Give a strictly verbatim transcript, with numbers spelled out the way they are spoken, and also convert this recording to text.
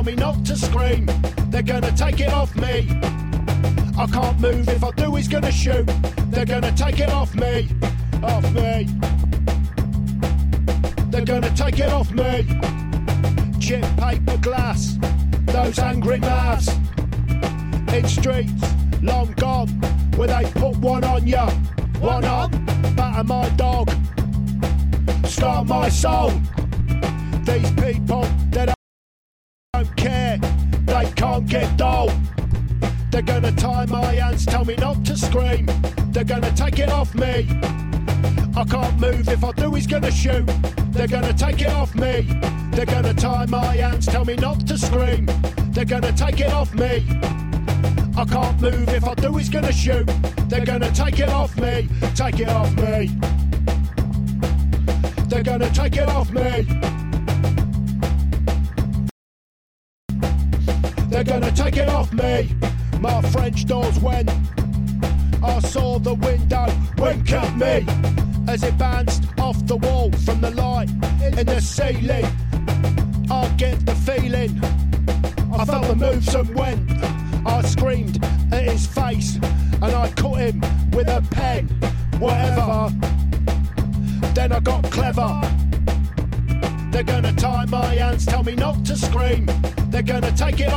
tell me not to scream. They're gonna take it off me. I can't move, if I do he's gonna shoot. They're gonna take it off me, off me. They're gonna take it off me. Chip, paper, glass, those angry mouths. In streets, long gone, where they put one on ya. One on, batter my dog, start my soul. These people, they don't care, they can't get dull. They're gonna tie my hands, tell me not to scream. They're gonna take it off me. I can't move, if I do he's gonna shoot. They're gonna take it off me. They're gonna tie my hands, tell me not to scream. They're gonna take it off me. I can't move, if I do he's gonna shoot. They're gonna take it off me. Take it off me. They're gonna take it off me. They're gonna take it off me. My French doors went. I saw the window wink at me as it bounced off the wall from the light in the ceiling. I get the feeling. I felt the moves and went. I screamed at his face and I cut him with a pen. Whatever. Then I got clever. They're gonna tie my hands, tell me not to scream. They're gonna take it off.